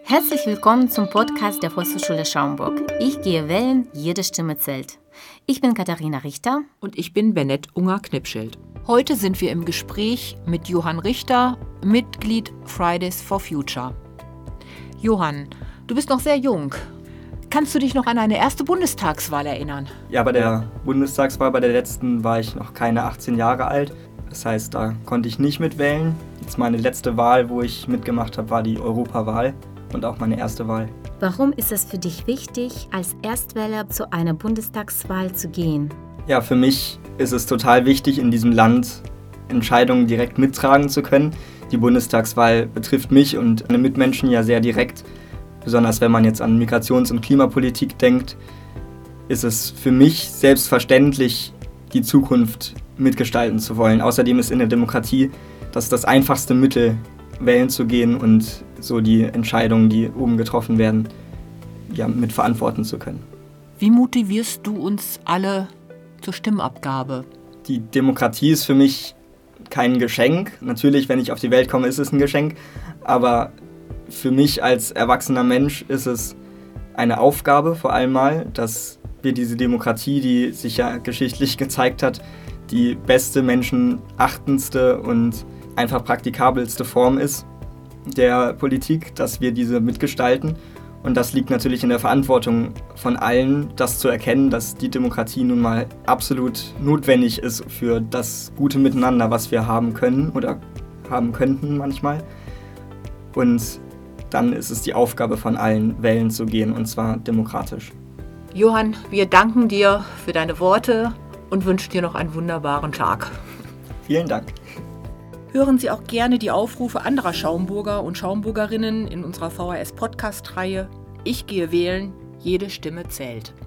Herzlich willkommen zum Podcast der Volkshochschule Schaumburg. Ich gehe wählen, jede Stimme zählt. Ich bin Katharina Richter. Und ich bin Bennett Unger-Knipschild. Heute sind wir im Gespräch mit Johann Richter, Mitglied Fridays for Future. Johann, du bist noch sehr jung. Kannst du dich noch an eine erste Bundestagswahl erinnern? Ja, bei der Bundestagswahl, bei der letzten, war ich noch keine 18 Jahre alt. Das heißt, da konnte ich nicht mitwählen. Jetzt meine letzte Wahl, wo ich mitgemacht habe, war die Europawahl und auch meine erste Wahl. Warum ist es für dich wichtig, als Erstwähler zu einer Bundestagswahl zu gehen? Ja, für mich ist es total wichtig, in diesem Land Entscheidungen direkt mittragen zu können. Die Bundestagswahl betrifft mich und meine Mitmenschen ja sehr direkt. Besonders wenn man jetzt an Migrations- und Klimapolitik denkt, ist es für mich selbstverständlich, die Zukunft mitgestalten zu wollen. Außerdem ist in der Demokratie das einfachste Mittel, wählen zu gehen und so die Entscheidungen, die oben getroffen werden, ja, mit verantworten zu können. Wie motivierst du uns alle zur Stimmabgabe? Die Demokratie ist für mich kein Geschenk. Natürlich, wenn ich auf die Welt komme, ist es ein Geschenk. Aber für mich als erwachsener Mensch ist es eine Aufgabe vor allem mal, dass wir diese Demokratie, die sich ja geschichtlich gezeigt hat, die beste, menschenachtendste und einfach praktikabelste Form ist der Politik, dass wir diese mitgestalten. Und das liegt natürlich in der Verantwortung von allen, das zu erkennen, dass die Demokratie nun mal absolut notwendig ist für das gute Miteinander, was wir haben können oder haben könnten manchmal. Und dann ist es die Aufgabe von allen, wählen zu gehen, und zwar demokratisch. Johann, wir danken dir für deine Worte und wünschen dir noch einen wunderbaren Tag. Vielen Dank. Hören Sie auch gerne die Aufrufe anderer Schaumburger und Schaumburgerinnen in unserer VHS-Podcast-Reihe Ich gehe wählen, jede Stimme zählt.